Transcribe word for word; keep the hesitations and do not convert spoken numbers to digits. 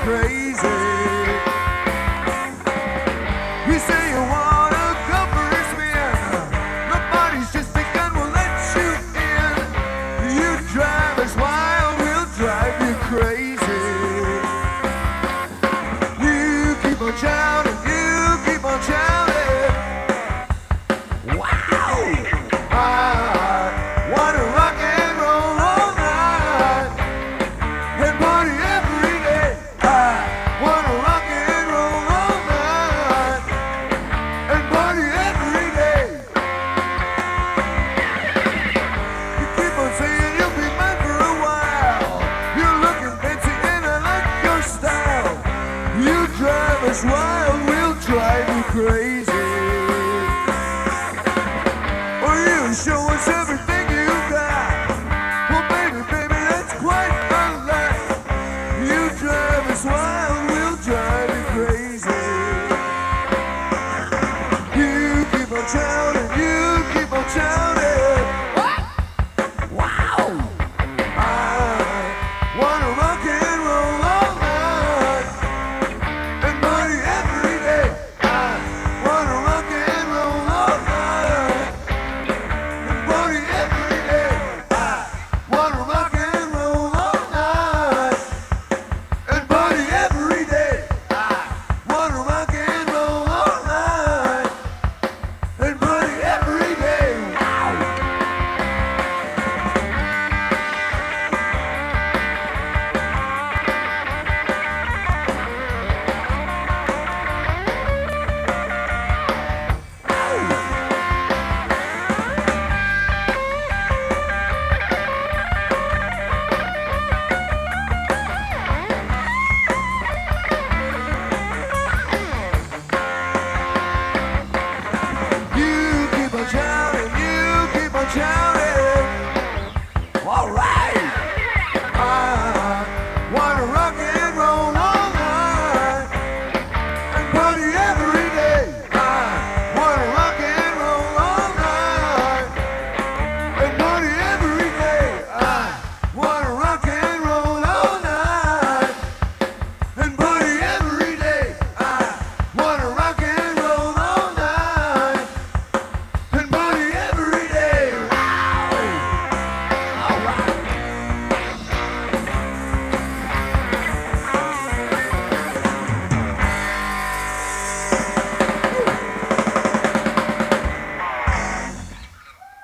crazy. You say you wanna go for a spin. Nobody's just a gun will let you in. You drive us wild, we'll drive you crazy. You keep on shouting, you keep on shouting. Wow! I wanna rock and roll all night and party every day. I wanna rock and roll all night and party every day. You keep on saying you'll be mine for a while. You're looking fancy and I like your style. You drive us wild.